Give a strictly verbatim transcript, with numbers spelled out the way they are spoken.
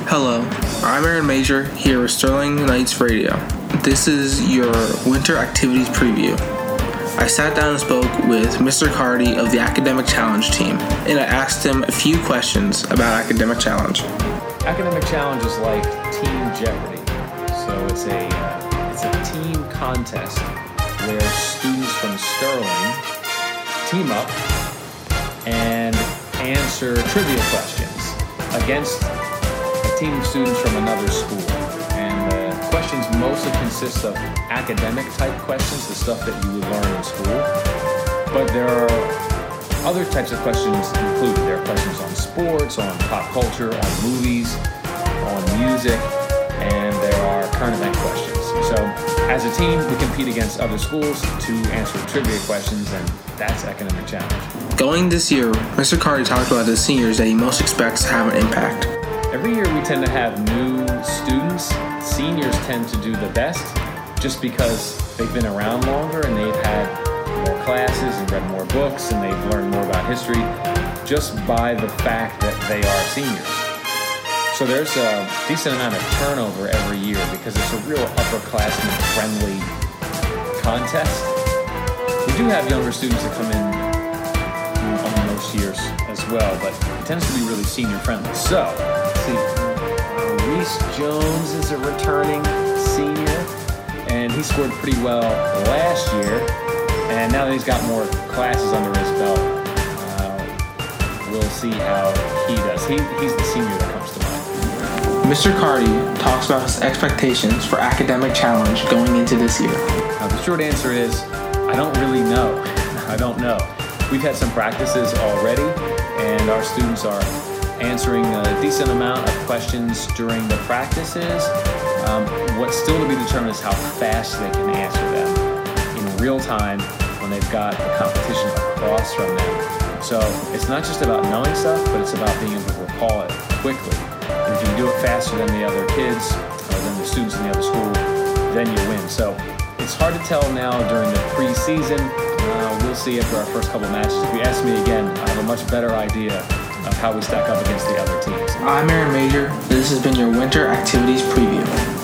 Hello, I'm Aaron Major here with Sterling Knights Radio. This is your winter activities preview. I sat down and spoke with Mister Cardy of the Academic Challenge team, and I asked him a few questions about Academic Challenge. Academic Challenge is like Team Jeopardy. So it's a uh, it's a team contest where students from Sterling team up and answer trivia questions against a team of students from another school. And the questions mostly consist of academic type questions, the stuff that you would learn in school. But there are other types of questions included. There are questions on sports, on pop culture, on movies, on music, and there are current event questions. So as a team, we compete against other schools to answer trivia questions, and that's Academic Challenge. Going this year, Mister Cardy talked about the seniors that he most expects to have an impact. Every year we tend to have new students. Seniors tend to do the best just because they've been around longer and they've had more classes and read more books and they've learned more about history just by the fact that they are seniors. So there's a decent amount of turnover every year because it's a real upperclassman friendly contest. We do have younger students that come in on most years as well, but it tends to be really senior friendly. So, let's see, uh, Reese Jones is a returning senior, and he scored pretty well last year, and now that he's got more classes under his belt, uh, we'll see how he does. He, he's the senior that comes to mind. Mister Cardy talks about his expectations for Academic Challenge going into this year. Now, the short answer is, I don't really know. I don't know. We've had some practices already, and our students are answering a decent amount of questions during the practices. Um, what's still to be determined is how fast they can answer them in real time when they've got the competition across from them. So it's not just about knowing stuff, but it's about being able to recall it quickly. And if you can do it faster than the other kids or than the students in the other school, then you win. So it's hard to tell now during the preseason. Uh, we'll see after our first couple matches. If you ask me again, I have a much better idea of how we stack up against the other teams. I'm Aaron Major. This has been your winter activities preview.